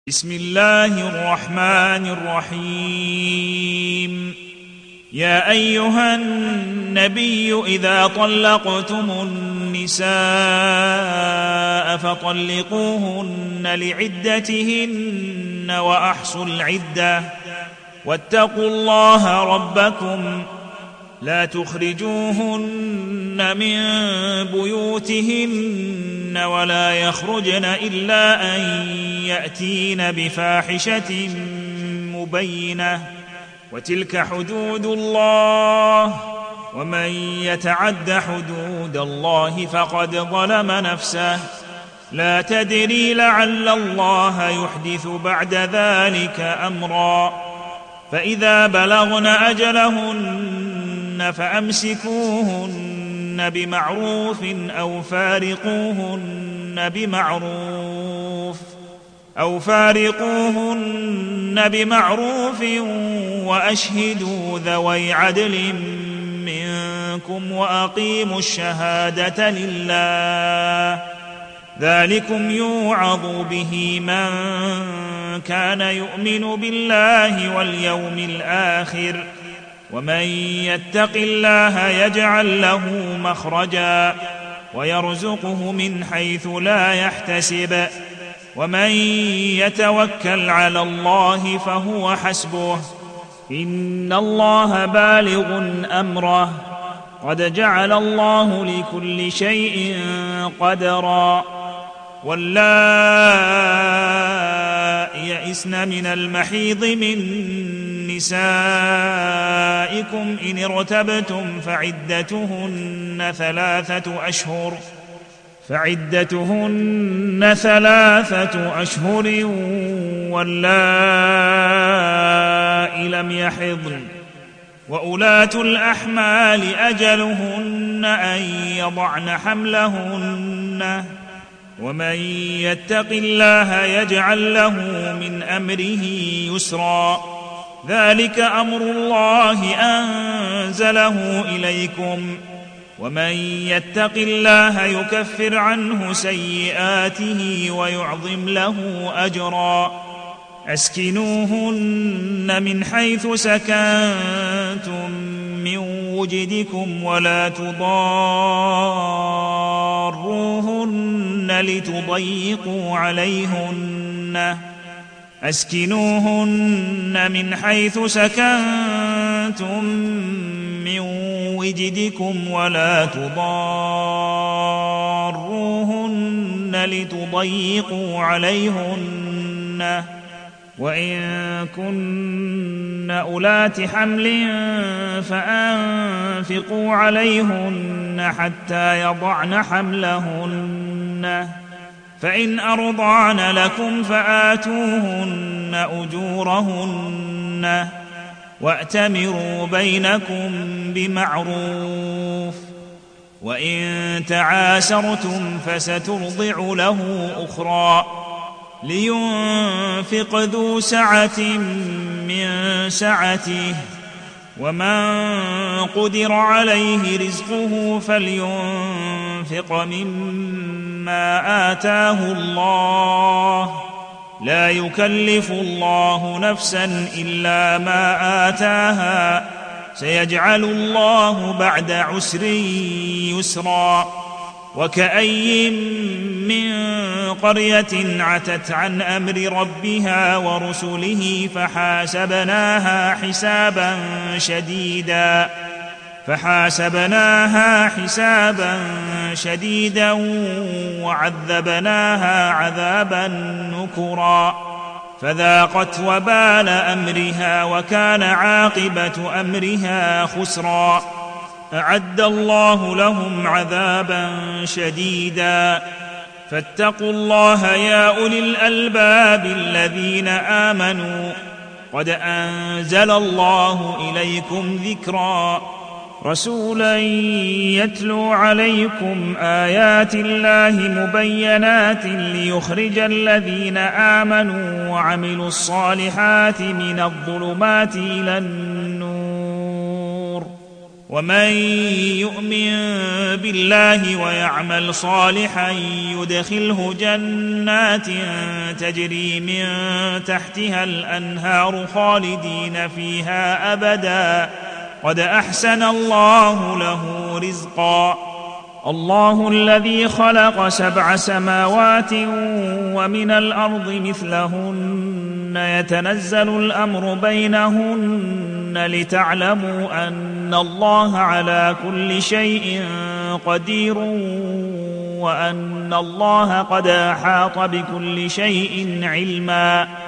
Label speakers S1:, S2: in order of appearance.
S1: بسم الله الرحمن الرحيم. يا أيها النبي إذا طلقتم النساء فطلقوهن لعدتهن وأحصوا العدة واتقوا الله ربكم لا تخرجوهن من بيوتهن ولا يخرجن إلا أن يأتين بفاحشة مبينة وتلك حدود الله ومن يتعد حدود الله فقد ظلم نفسه لا تدري لعل الله يحدث بعد ذلك أمرا. فإذا بلغن أجلهن فأمسكوهن بمعروف أو فارقوهن بمعروف وأشهدوا ذوي عدل منكم وأقيموا الشهادة لله ذلكم يوعظ به من كان يؤمن بالله واليوم الآخر ومن يتق الله يجعل له مخرجا ويرزقه من حيث لا يحتسب ومن يتوكل على الله فهو حسبه إن الله بالغ أمره قد جعل الله لكل شيء قدرا. واللائي يئسن من المحيض من نسائكم إن ارتبتم فعدتهن ثلاثة أشهر واللائي لم يحضن وأولاة الأحمال أجلهن أن يضعن حملهن ومن يتق الله يجعل له من أمره يسرا ذلك أمر الله أنزله إليكم ومن يتق الله يكفر عنه سيئاته ويعظم له أجرا. أسكنوهن من حيث سكنتم من وجدكم ولا تضاروهن لتضيقوا عليهن أسكنوهن من حيث سكنتم من وجدكم ولا تضاروهن لتضيقوا عليهن وإن كن أولات حمل فأنفقوا عليهن حتى يضعن حملهن فإن أرضعن لكم فآتوهن أجورهن وأتمروا بينكم بمعروف وإن تعاسرتم فسترضع له أخرى لينفق ذو سعة من سعته ومن قدر عليه رزقه فلينفق مما آتاه الله لا يكلف الله نفسا إلا ما آتاها سيجعل الله بعد عسر يسرا. وكأي من قرية عتت عن أمر ربها ورسله فحاسبناها حسابا شديدا وعذبناها عذابا نكرا فذاقت وبال أمرها وكان عاقبة أمرها خسرا. أعد الله لهم عذابا شديدا فاتقوا الله يا أولي الألباب الذين آمنوا قد أنزل الله إليكم ذكرا رسولا يتلو عليكم آيات الله مبينات ليخرج الذين آمنوا وعملوا الصالحات من الظلمات إلى النور ومن يؤمن بالله ويعمل صالحا يدخله جنات تجري من تحتها الأنهار خالدين فيها أبدا قد أحسن الله له رزقا. الله الذي خلق 7 سماوات ومن الأرض مثلهن يتنزل الأمر بينهن لتعلموا أن الله على كل شيء قدير وأن الله قد أحاط بكل شيء علما.